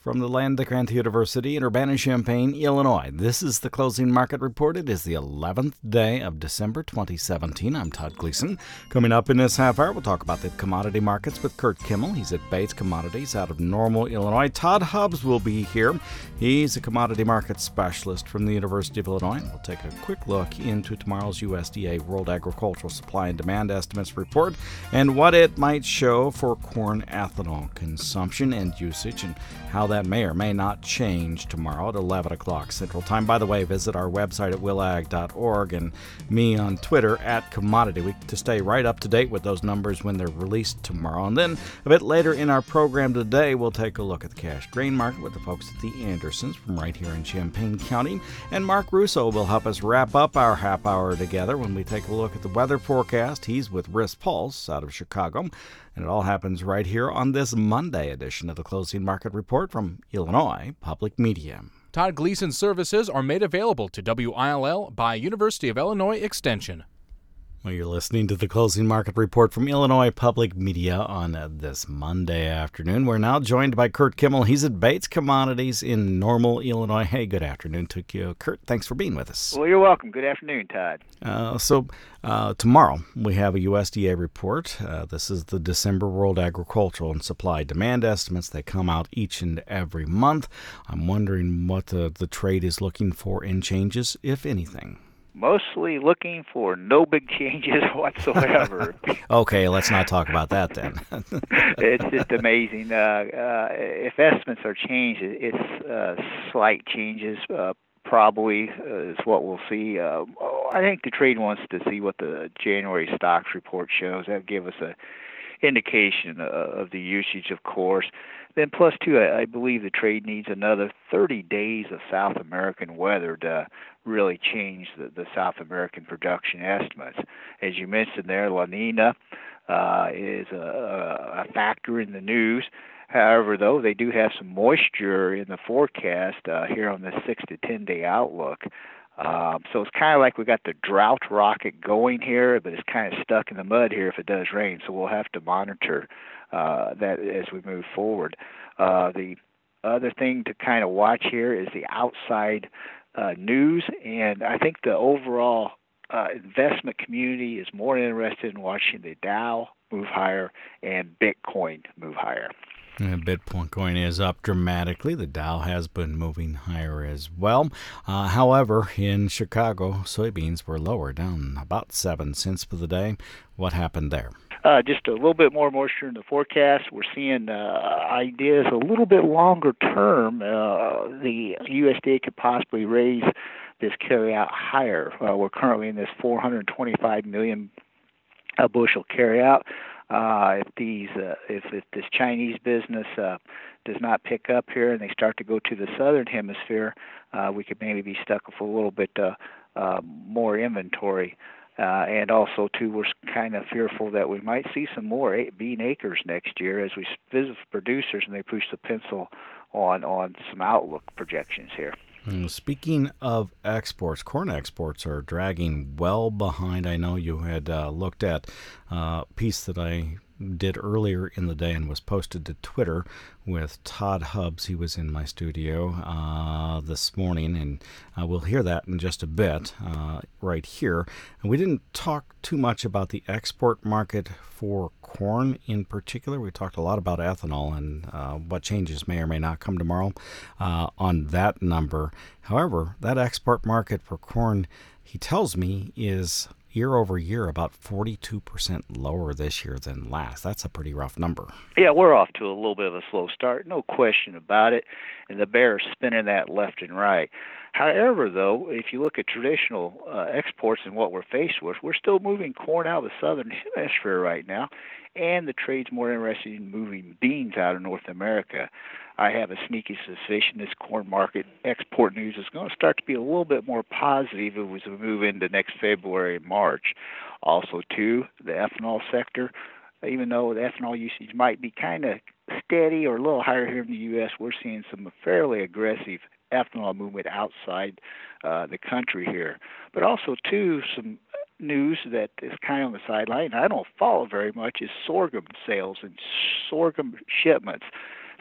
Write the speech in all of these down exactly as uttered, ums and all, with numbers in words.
From the land of Grant University in Urbana-Champaign, Illinois, this is the Closing Market Report. It is the eleventh day of December twenty seventeen. I'm Todd Gleason. Coming up in this half hour, we'll talk about the commodity markets with Kurt Kimmel. He's at Bates Commodities out of Normal, Illinois. Todd Hubbs will be here. He's a commodity market specialist from the University of Illinois. We'll take a quick look into tomorrow's U S D A World Agricultural Supply and Demand Estimates report and what it might show for corn ethanol consumption and usage and how that may or may not change tomorrow at eleven o'clock Central Time. By the way, visit our website at willag dot org and me on Twitter at Commodity Week to stay right up to date with those numbers when they're released tomorrow. And then a bit later in our program today, we'll take a look at the cash grain market with the folks at the Andersons from right here in Champaign County. And Mark Russo will help us wrap up our half hour together when we take a look at the weather forecast. He's with Risk Pulse out of Chicago. And it all happens right here on this Monday edition of the Closing Market Report from Illinois Public Media. Todd Gleason services are made available to W I L L by University of Illinois Extension. Well, you're listening to the Closing Market Report from Illinois Public Media on uh, this Monday afternoon. We're now joined by Kurt Kimmel. He's at Bates Commodities in Normal, Illinois. Hey, good afternoon to you, Kurt. Thanks for being with us. Well, you're welcome. Good afternoon, Todd. Uh, so uh, tomorrow we have a U S D A report. Uh, this is the December World Agricultural and Supply Demand Estimates. They come out each and every month. I'm wondering what the, the trade is looking for in changes, if anything. Mostly looking for no big changes whatsoever. Okay, let's not talk about that then. It's just amazing. Uh, uh, if estimates are changed, it's uh, slight changes. Uh, probably uh, is what we'll see. Uh, I think the trade wants to see what the January stocks report shows. That'll give us a indication uh, of the usage, of course. Then plus, two, I, I believe the trade needs another thirty days of South American weather to really change the, the South American production estimates. As you mentioned there, La Nina uh, is a, a factor in the news. However, though, they do have some moisture in the forecast uh, here on the six to ten day outlook. Um, so it's kind of like we got the drought rocket going here, but it's kind of stuck in the mud here if it does rain. So we'll have to monitor uh, that as we move forward. Uh, the other thing to kind of watch here is the outside uh, news, and I think the overall uh, investment community is more interested in watching the Dow move higher and Bitcoin move higher. And Bitcoin is up dramatically. The Dow has been moving higher as well. Uh, however, in Chicago, soybeans were lower, down about seven cents for the day. What happened there? Uh, just a little bit more moisture in the forecast. We're seeing uh, ideas a little bit longer term. Uh, the U S D A could possibly raise this carryout higher. Uh, we're currently in this four hundred twenty-five million uh, bushel carryout. Uh, if these, uh, if, if this Chinese business uh, does not pick up here and they start to go to the southern hemisphere, uh, we could maybe be stuck with a little bit uh, uh, more inventory. Uh, and also, too, we're kind of fearful that we might see some more bean acres next year as we visit producers and they push the pencil on, on some outlook projections here. Speaking of exports, corn exports are dragging well behind. I know you had uh, looked at a piece that I did earlier in the day and was posted to Twitter with Todd Hubbs. He was in my studio uh, this morning, and uh, we'll hear that in just a bit uh, right here. And we didn't talk too much about the export market for corn in particular. We talked a lot about ethanol and uh, what changes may or may not come tomorrow uh, on that number. However, that export market for corn, he tells me, is year over year about forty-two percent lower this year than last. That's a pretty rough number. Yeah, we're off to a little bit of a slow start, no question about it, and the bear is spinning that left and right. However, though, if you look at traditional uh, exports and what we're faced with, we're still moving corn out of the southern hemisphere right now, and the trade's more interested in moving beans out of North America. I have a sneaky suspicion this corn market export news is going to start to be a little bit more positive as we move into next February and March. Also, too, the ethanol sector, even though the ethanol usage might be kind of steady or a little higher here in the U S, we're seeing some fairly aggressive ethanol movement outside uh, the country here. But also, too, some news that is kind of on the sideline, I don't follow very much, is sorghum sales and sorghum shipments.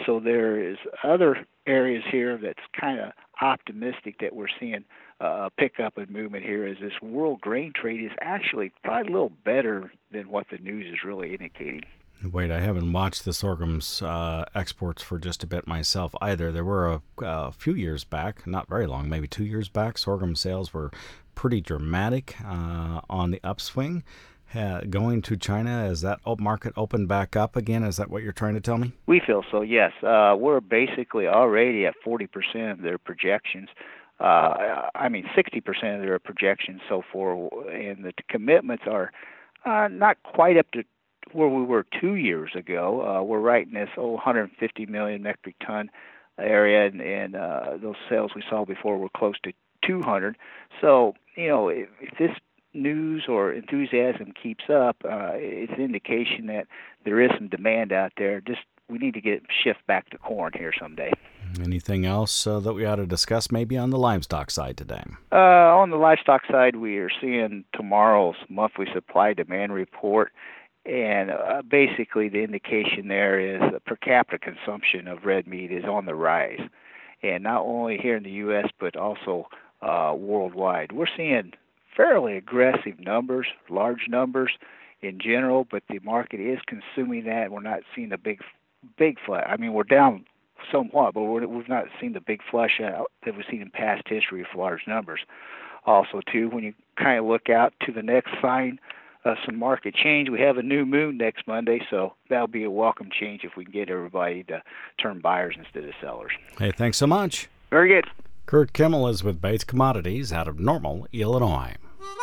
So there is other areas here that's kind of optimistic that we're seeing uh, a pickup in movement here as this world grain trade is actually probably a little better than what the news is really indicating. Wait, I haven't watched the sorghum's uh, exports for just a bit myself either. There were a, a few years back, not very long, maybe two years back, sorghum sales were pretty dramatic uh, on the upswing. Uh, going to China, as that market opened back up again? Is that what you're trying to tell me? We feel so, yes. Uh, we're basically already at forty percent of their projections. Uh, I mean, sixty percent of their projections so far, and the commitments are uh, not quite up to where we were two years ago. Uh, we're right in this oh, one hundred fifty million metric ton area, and, and uh, those sales we saw before were close to two hundred. So, you know, if, if this news or enthusiasm keeps up, uh, it's an indication that there is some demand out there. Just we need to get shift back to corn here someday. Anything else uh, that we ought to discuss maybe on the livestock side today? Uh, on the livestock side, we are seeing tomorrow's monthly supply-demand report, and uh, basically the indication there is the per capita consumption of red meat is on the rise, and not only here in the U S but also uh, worldwide. We're seeing fairly aggressive numbers, large numbers in general, but the market is consuming that. We're not seeing a big, big flush. I mean, we're down somewhat, but we're, we've not seen the big flush out that we've seen in past history of large numbers. Also, too, when you kind of look out to the next sign of some market change, we have a new moon next Monday, so that'll be a welcome change if we can get everybody to turn buyers instead of sellers. Hey, thanks so much. Very good. Kurt Kimmel is with Bates Commodities out of Normal, Illinois.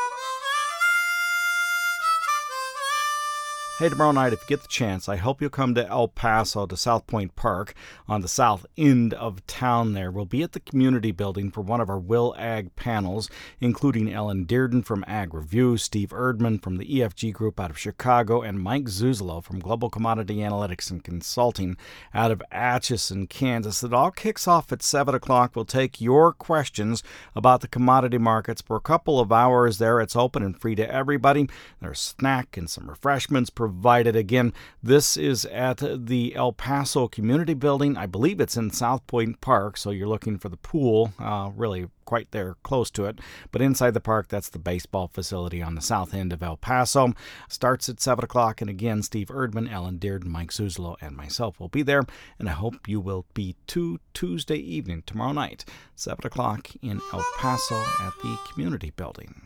Hey, tomorrow night, if you get the chance, I hope you'll come to El Paso, to South Point Park, on the south end of town there. We'll be at the community building for one of our Will Ag panels, including Ellen Dearden from Ag Review, Steve Erdman from the E F G Group out of Chicago, and Mike Zuzolo from Global Commodity Analytics and Consulting out of Atchison, Kansas. It all kicks off at seven o'clock. We'll take your questions about the commodity markets for a couple of hours there. It's open and free to everybody. There's a snack and some refreshments provided. Provided. Again, this is at the El Paso Community Building. I believe it's in South Point Park, so you're looking for the pool, uh, really quite there, close to it. But inside the park, that's the baseball facility on the south end of El Paso. Starts at seven o'clock, and again, Steve Erdman, Ellen Dearden, Mike Zuzolo, and myself will be there, and I hope you will be too Tuesday evening, tomorrow night, seven o'clock in El Paso at the Community Building.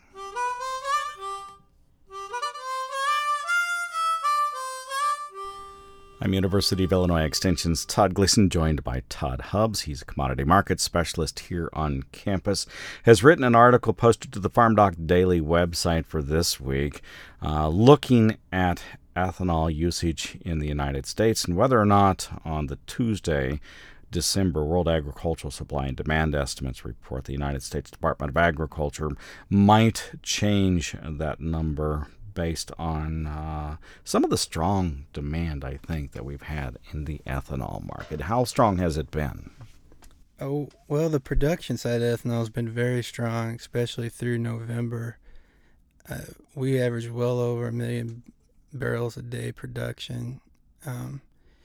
I'm University of Illinois Extension's Todd Gleason, joined by Todd Hubbs. He's a commodity market specialist here on campus. Has written an article posted to the Farm Doc Daily website for this week, uh, looking at ethanol usage in the United States and whether or not on the Tuesday, December World Agricultural Supply and Demand Estimates report, the United States Department of Agriculture might change that number based on uh, some of the strong demand, I think, that we've had in the ethanol market. How strong has it been? Oh, well, the production side of ethanol has been very strong, especially through November. Uh, we average well over a million barrels a day production. Um,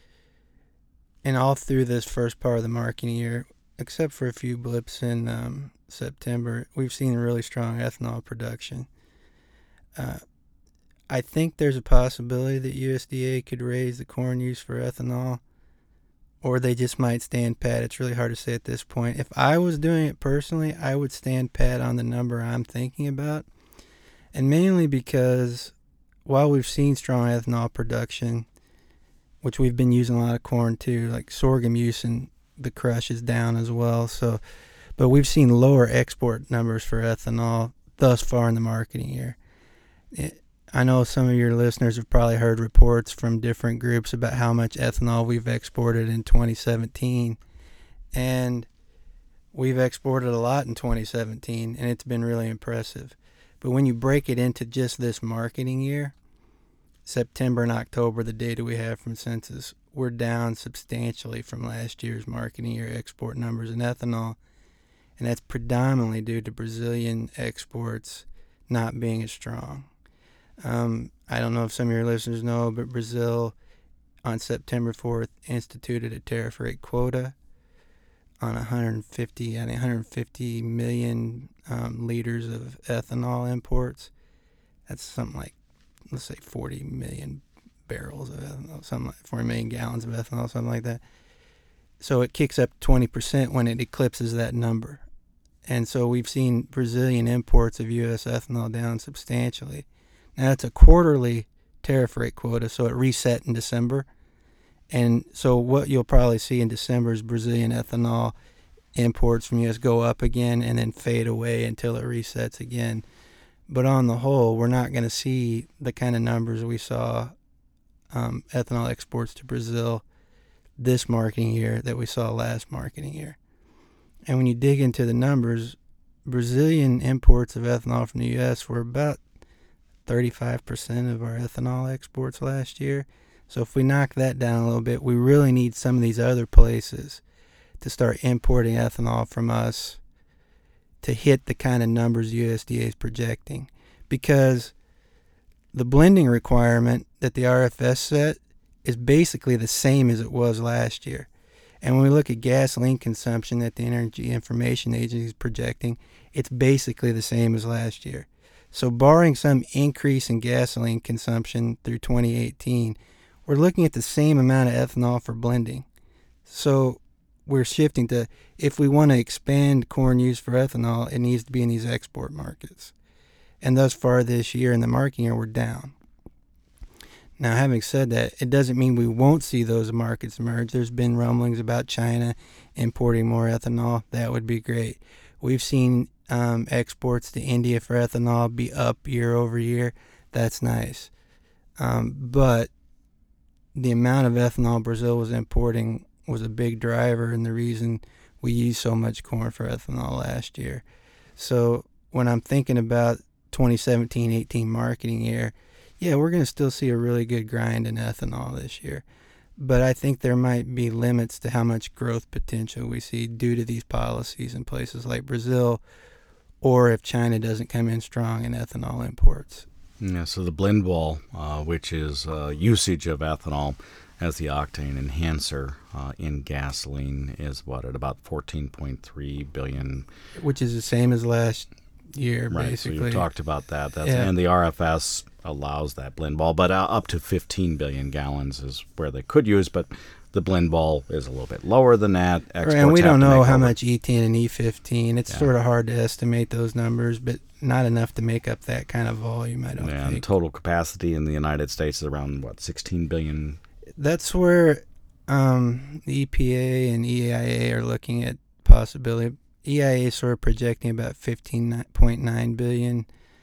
and all through this first part of the marketing year, except for a few blips in um, September, we've seen really strong ethanol production. Uh, I think there's a possibility that U S D A could raise the corn use for ethanol, or they just might stand pat. It's really hard to say at this point. If I was doing it personally, I would stand pat on the number I'm thinking about, and mainly because while we've seen strong ethanol production, which we've been using a lot of corn too, like sorghum use and the crush is down as well. So, but we've seen lower export numbers for ethanol thus far in the marketing year. It, I know some of your listeners have probably heard reports from different groups about how much ethanol we've exported in twenty seventeen, and we've exported a lot in twenty seventeen, and it's been really impressive. But when you break it into just this marketing year, September and October, the data we have from Census, we're down substantially from last year's marketing year export numbers in ethanol, and that's predominantly due to Brazilian exports not being as strong. Um, I don't know if some of your listeners know, but Brazil on September fourth, instituted a tariff rate quota on one hundred fifty, I think one hundred fifty million um, liters of ethanol imports. That's something like, let's say, forty million barrels of ethanol, something like forty million gallons of ethanol, something like that. So it kicks up twenty percent when it eclipses that number. And so we've seen Brazilian imports of U S ethanol down substantially. Now, it's a quarterly tariff rate quota, so it reset in December. And so what you'll probably see in December is Brazilian ethanol imports from U S go up again and then fade away until it resets again. But on the whole, we're not going to see the kind of numbers we saw um, ethanol exports to Brazil this marketing year that we saw last marketing year. And when you dig into the numbers, Brazilian imports of ethanol from the U S were about thirty-five percent of our ethanol exports last year. So if we knock that down a little bit, we really need some of these other places to start importing ethanol from us to hit the kind of numbers U S D A is projecting. Because the blending requirement that the R F S set is basically the same as it was last year. And when we look at gasoline consumption that the Energy Information Agency is projecting, it's basically the same as last year. So barring some increase in gasoline consumption through twenty eighteen, we're looking at the same amount of ethanol for blending. So we're shifting to, if we want to expand corn use for ethanol, it needs to be in these export markets. And thus far this year in the marketing year, we're down. Now, having said that, it doesn't mean we won't see those markets emerge. There's been rumblings about China importing more ethanol. That would be great. We've seen um, exports to India for ethanol be up year over year. That's nice. Um, but the amount of ethanol Brazil was importing was a big driver and the reason we used so much corn for ethanol last year. So when I'm thinking about twenty seventeen eighteen marketing year, yeah, we're going to still see a really good grind in ethanol this year. But I think there might be limits to how much growth potential we see due to these policies in places like Brazil, or if China doesn't come in strong in ethanol imports. Yeah, so the blend wall, uh, which is uh, usage of ethanol as the octane enhancer uh, in gasoline, is what, at about fourteen point three billion. Which is the same as last year, right, basically. So you talked about that. That's, yeah. And the R F S allows that blend ball, but uh, up to fifteen billion gallons is where they could use, but the blend ball is a little bit lower than that. Exports right, and we don't know how over. much E ten and E fifteen. It's yeah. sort of hard to estimate those numbers, but not enough to make up that kind of volume, I don't yeah, think. And total capacity in the United States is around, what, sixteen billion? That's where um, the E P A and E I A are looking at possibility. E I A is sort of projecting about fifteen point nine billion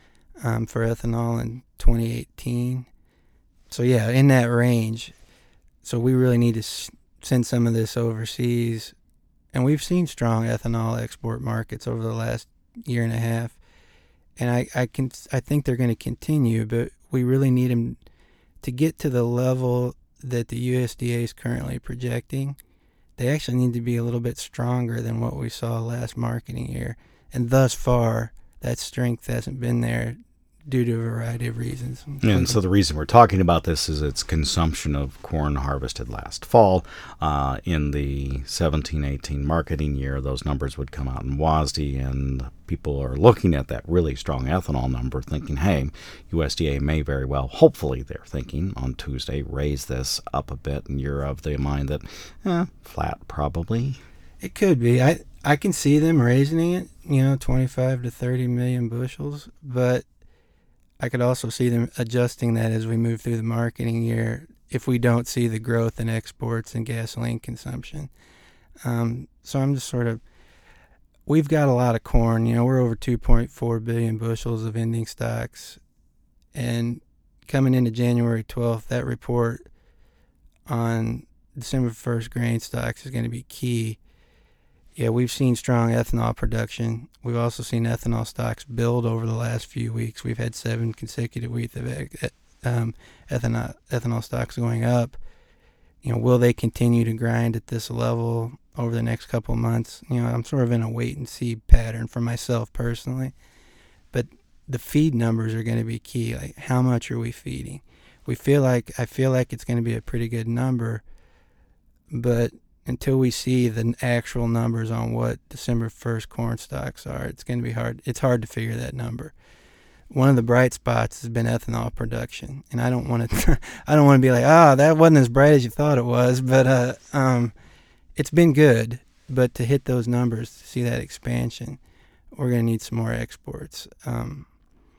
um, for ethanol in twenty eighteen. So yeah, in that range. So we really need to s- send some of this overseas. And we've seen strong ethanol export markets over the last year and a half. And I, I can I think they're going to continue, but we really need them to get to the level that the U S D A is currently projecting. They actually need to be a little bit stronger than what we saw last marketing year. And thus far, that strength hasn't been there due to a variety of reasons. And so the reason we're talking about this is its consumption of corn harvested last fall. Uh, in the seventeen eighteen marketing year, those numbers would come out in W A S D, and people are looking at that really strong ethanol number thinking, hey, U S D A may very well, hopefully they're thinking on Tuesday, raise this up a bit, and you're of the mind that, eh, flat probably. It could be. I, I can see them raising it, you know, twenty-five to thirty million bushels, but I could also see them adjusting that as we move through the marketing year if we don't see the growth in exports and gasoline consumption. Um, so I'm just sort of, we've got a lot of corn. You know, we're over two point four billion bushels of ending stocks. And coming into January twelfth, that report on December first grain stocks is going to be key. Yeah, we've seen strong ethanol production. We've also seen ethanol stocks build over the last few weeks. We've had seven consecutive weeks of um, ethanol, ethanol stocks going up. You know, will they continue to grind at this level over the next couple of months? You know, I'm sort of in a wait-and-see pattern for myself personally. But the feed numbers are going to be key. Like, how much are we feeding? we feel like I feel like it's going to be a pretty good number, but until we see the actual numbers on what December first corn stocks are, it's going to be hard. It's hard to figure that number. One of the bright spots has been ethanol production, and I don't want to. I don't want to be like, oh, that wasn't as bright as you thought it was, but uh, um, it's been good. But to hit those numbers, to see that expansion, we're going to need some more exports. Um,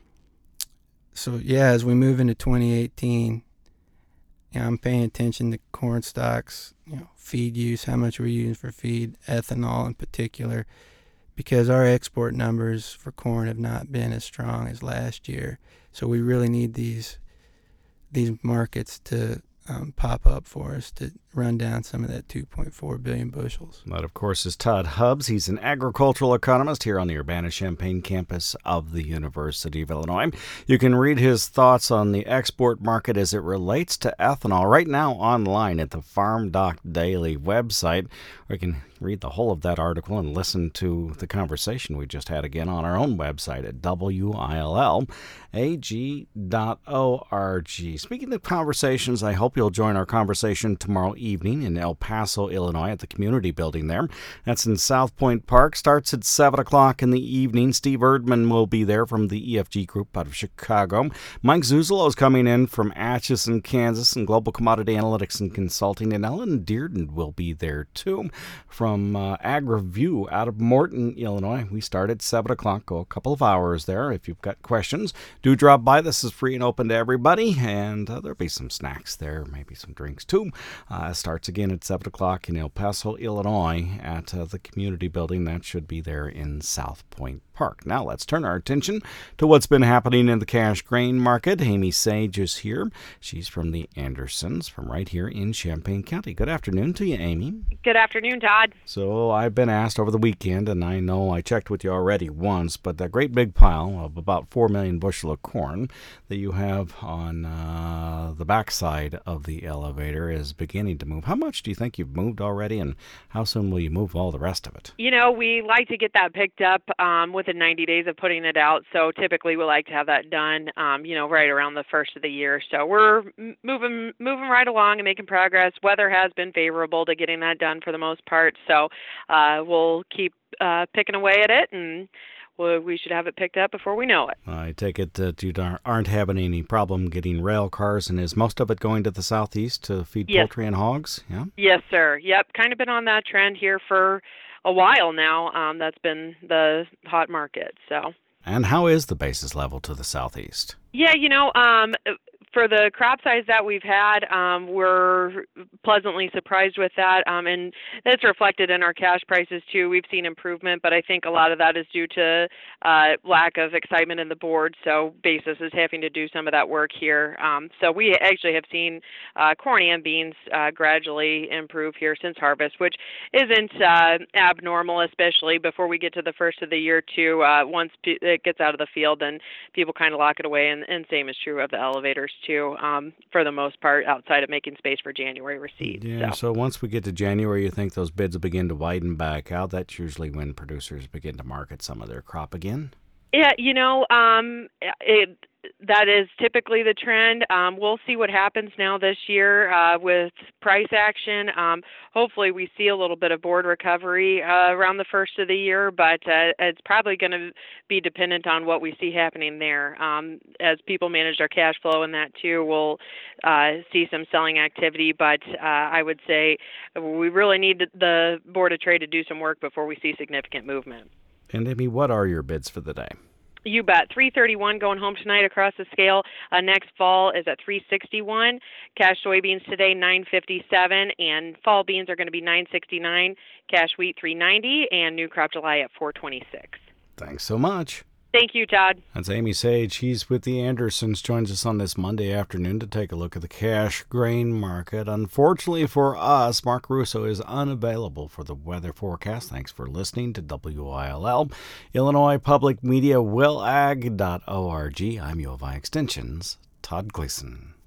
so yeah, as we move into twenty eighteen, you know, I'm paying attention to corn stocks, you know, feed use, how much we're using for feed, ethanol in particular, because our export numbers for corn have not been as strong as last year. So we really need these these markets to um, pop up for us to run down some of that two point four billion bushels. That, of course, is Todd Hubbs. He's an agricultural economist here on the Urbana-Champaign campus of the University of Illinois. You can read his thoughts on the export market as it relates to ethanol right now online at the Farm Doc Daily website, or you can read the whole of that article and listen to the conversation we just had again on our own website at W I L L A G dot org. Speaking of conversations, I hope you'll join our conversation tomorrow evening in El Paso, Illinois at the community building there. That's in South Point Park. Starts at seven o'clock in the evening. Steve Erdman will be there from the E F G Group out of Chicago. Mike Zuzolo is coming in from Atchison, Kansas, and Global Commodity Analytics and Consulting. And Ellen Dearden will be there too from uh, AgriView out of Morton, Illinois. We start at seven o'clock. Go a couple of hours there. If you've got questions, do drop by. This is free and open to everybody. And uh, there'll be some snacks there, maybe some drinks too. Uh, starts again at seven o'clock in El Paso, Illinois at uh, the community building. That should be there in South Point Park. Now let's turn our attention to what's been happening in the cash grain market. Amy Sage is here. She's from the Andersons from right here in Champaign County. Good afternoon to you, Amy. Good afternoon, Todd. So I've been asked over the weekend, and I know I checked with you already once, but that great big pile of about four million bushel of corn that you have on uh, the backside of the elevator is beginning to move. How much do you think you've moved already, and how soon will you move all the rest of it? You know, we like to get that picked up um, within ninety days of putting it out, so typically we like to have that done, um, you know, right around the first of the year. So we're moving moving right along and making progress. Weather has been favorable to getting that done for the most part, so uh, we'll keep uh, picking away at it, and we'll, we should have it picked up before we know it. I take it that you aren't having any problem getting rail cars, and is most of it going to the southeast to feed yes. poultry and hogs? Yeah. Yes, sir. Yep, kind of been on that trend here for a while now. Um, that's been the hot market. So. And how is the basis level to the southeast? Yeah, you know, um, for the crop size that we've had, um, we're pleasantly surprised with that, um, and it's reflected in our cash prices too. We've seen improvement, but I think a lot of that is due to uh, lack of excitement in the board, so basis is having to do some of that work here. Um, so we actually have seen uh, corn and beans uh, gradually improve here since harvest, which isn't uh, abnormal, especially before we get to the first of the year too. Uh, once it gets out of the field, then people kind of lock it away, and, and same is true of the elevators too, um, for the most part, outside of making space for January receipts. Yeah, so. so once we get to January, you think those bids will begin to widen back out? That's usually when producers begin to market some of their crop again? Yeah, you know, um, it, that is typically the trend. Um, we'll see what happens now this year uh, with price action. Um, hopefully we see a little bit of board recovery uh, around the first of the year, but uh, it's probably going to be dependent on what we see happening there. Um, as people manage their cash flow and that too, we'll uh, see some selling activity, but uh, I would say we really need the Board of Trade to do some work before we see significant movement. And Amy, what are your bids for the day? You bet. three thirty-one going home tonight across the scale. Uh, next fall is at three sixty-one. Cash soybeans today nine fifty-seven, and fall beans are going to be nine sixty-nine. Cash wheat three ninety, and new crop July at four twenty-six. Thanks so much. Thank you, Todd. That's Amy Sage. He's with the Andersons. Joins us on this Monday afternoon to take a look at the cash grain market. Unfortunately for us, Mark Russo is unavailable for the weather forecast. Thanks for listening to W I L L, Illinois Public Media, will ag dot org. I'm U of I Extension's Todd Gleason.